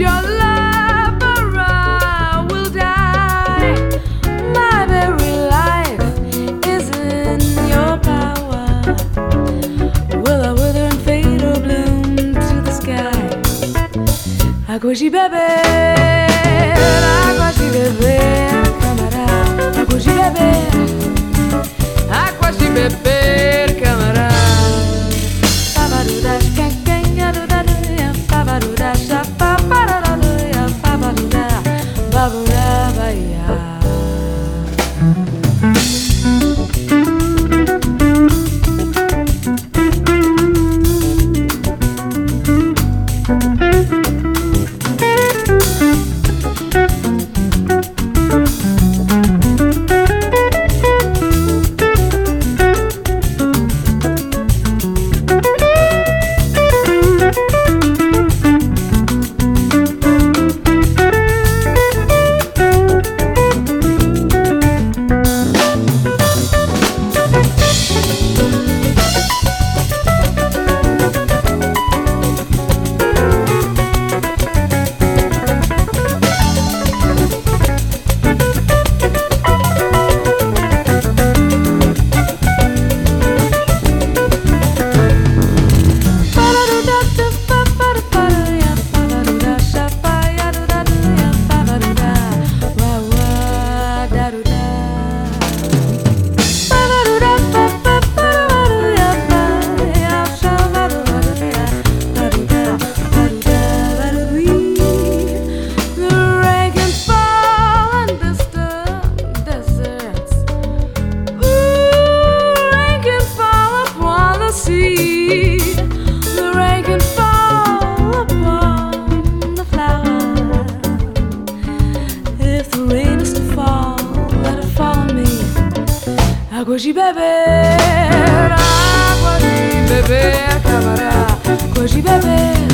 your lover will die. My very life is in your power. Will I wither and fade or bloom to the sky? Água de beber, água de beber, camarada. Água de beber, água de beber, camarada. Pabaruda, quenquenha, dudaduia, pabaruda, chapa, paraduia, pabaruda, babura, baia. Água de beber, camarada. Água de beber,